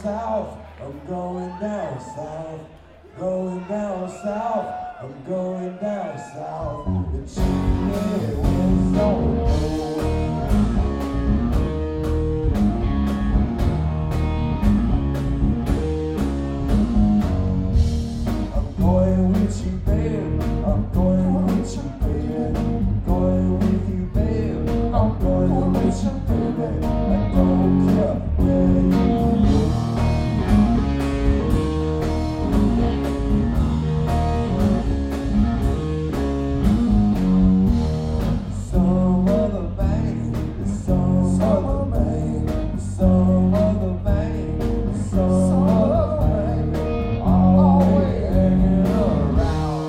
south, I'm going down south, going down south, I'm going down south. The chimney winds don't blow. I'm going with you, babe. I'm going with you, babe. Going with you, babe. I'm going with you, baby. I don't care where you go. Some other man, some other man, some other man, some other man, always hanging around.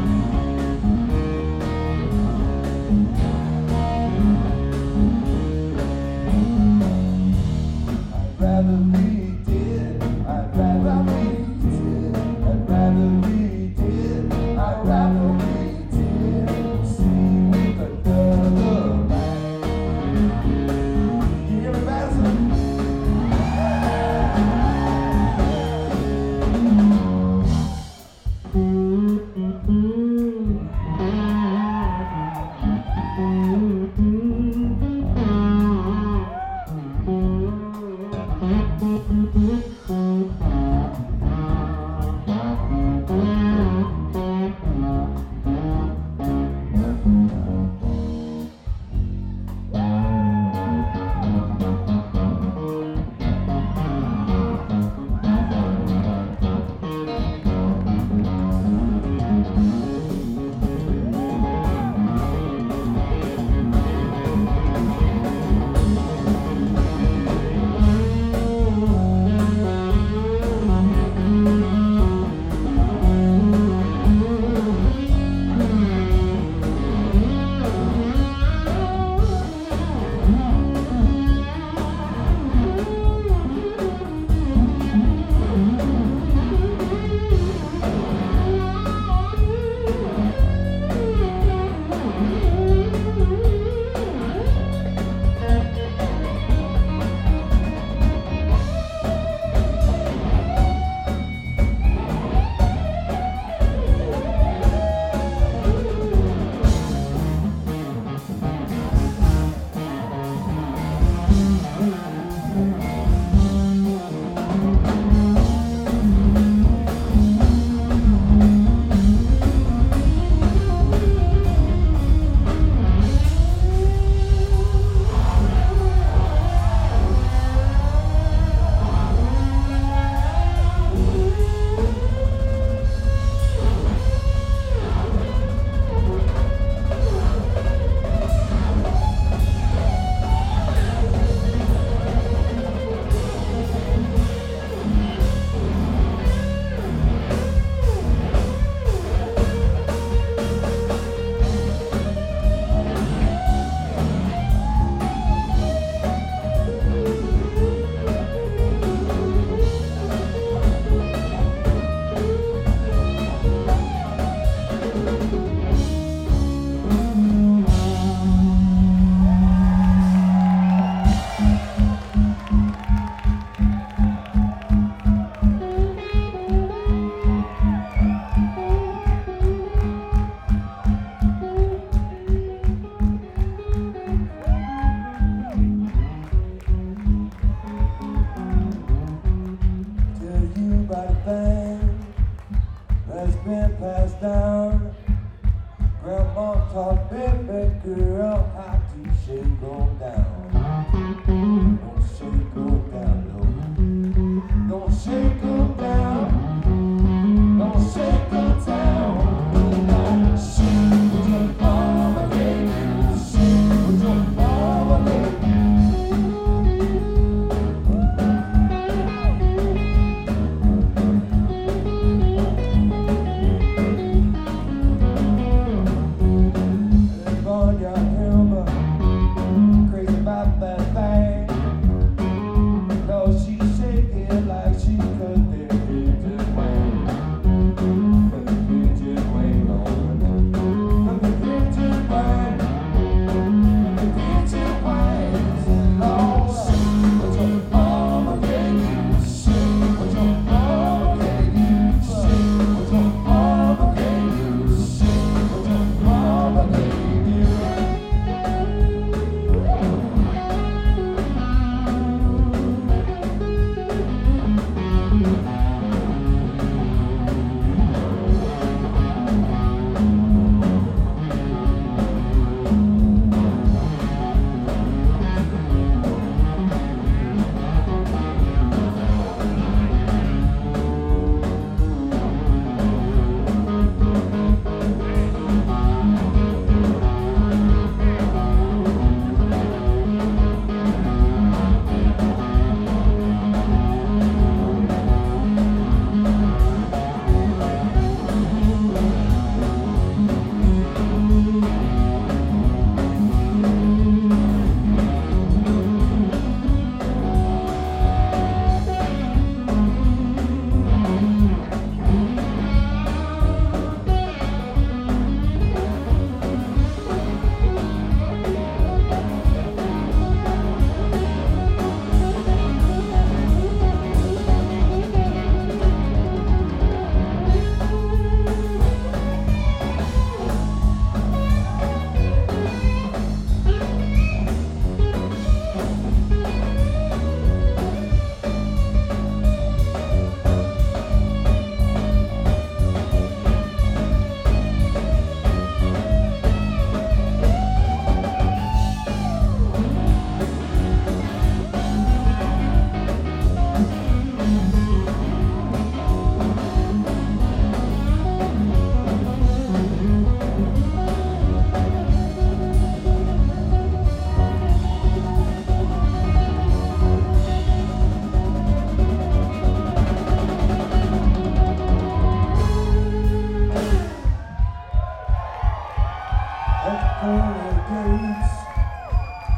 I'd rather be dead, I'd rather be dead, I'd rather be dead, I'd rather be dead. See with another man. You hear me, Madison? Mm-hmm.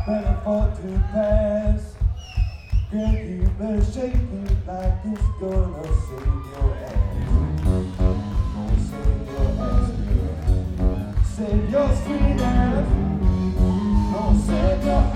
better fall to pass. Girl, you better shake it like it's gonna save your ass. Gonna save your ass, girl. Save your sweet ass. Gonna save your